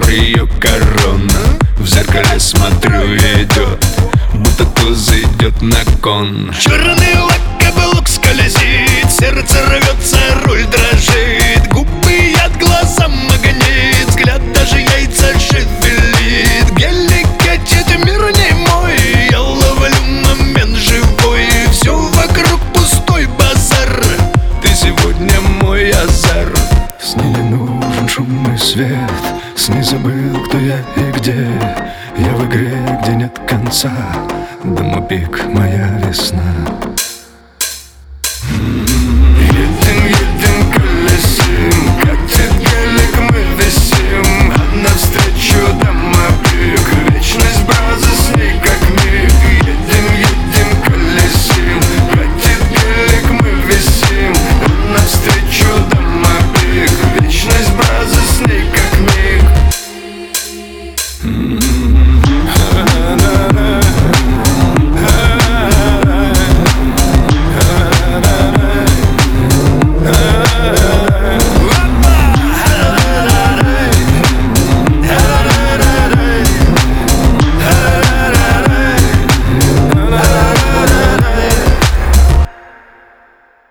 ее корона. В зеркале смотрю, идет, будто туз идет на кон. Черный лак, каблук скользит, сердце рвется, руль дрожит, губы яд, глаза магнит, взгляд даже яйца шевелит. Гелик катит, мир не мой, я ловлю момент живой. Все вокруг пустой базар, ты сегодня мой азар. В сне не нужен шумный свет, в сне забыл, кто я и где. Я в игре, где нет конца, дымопик, моя весна.